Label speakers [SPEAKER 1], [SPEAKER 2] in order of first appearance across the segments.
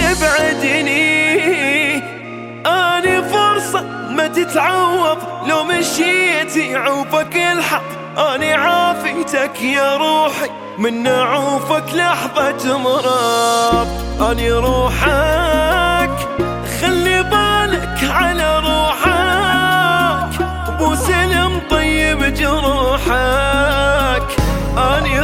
[SPEAKER 1] تبعدني؟ اني فرصة ما تتعوض، لو مشيت يعوفك الحظ. اني عافيتك يا روحي من نعوفك لحظة مرض. اني روحك خلي بالك على روحك، ابو سلم طيب جروحك. اني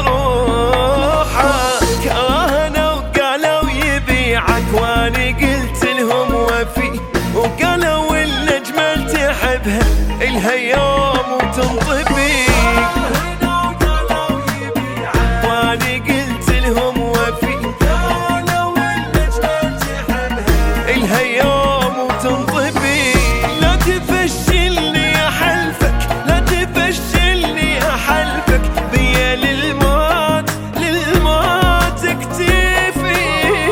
[SPEAKER 1] روحك اهنا وقالوا يبيعك، واني قلت لهم وفي، وقالوا الاجمل تحبها الها يوم وتنطبي. واني قلت لهم وفي، قالوا الاجمل تحبها الها يوم وتنطبي. لا تفشلني احلفك، لا تفشلني احلفك، بيا للموت للموت اكتفي.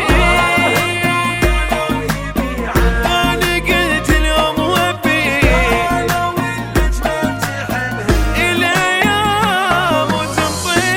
[SPEAKER 1] اني قلت لهم وفي، قالوا الاجمل تحبها الها يوم وتنطبي.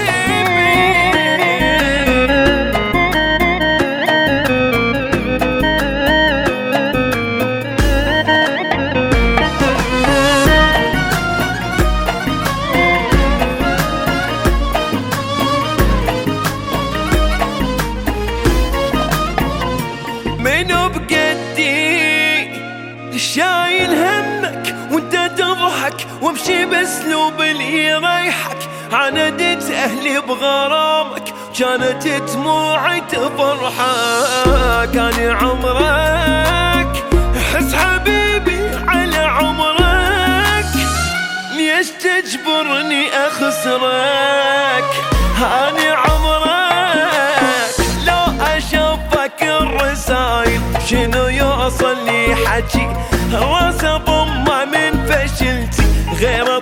[SPEAKER 1] منو بقدي شايل همك وانت تضحك، وامشي باسلوب اللي يريحك. عاندت اهلي بغرامك، كانت دموعي تفرحك. اني عمرك حس حبيبي على عمرك، ليش تجبرني اخسرك؟ اني عمرك لو اشوفك الرسايل، شنو يوصل لي حكي راس ضمه من فشلتي غير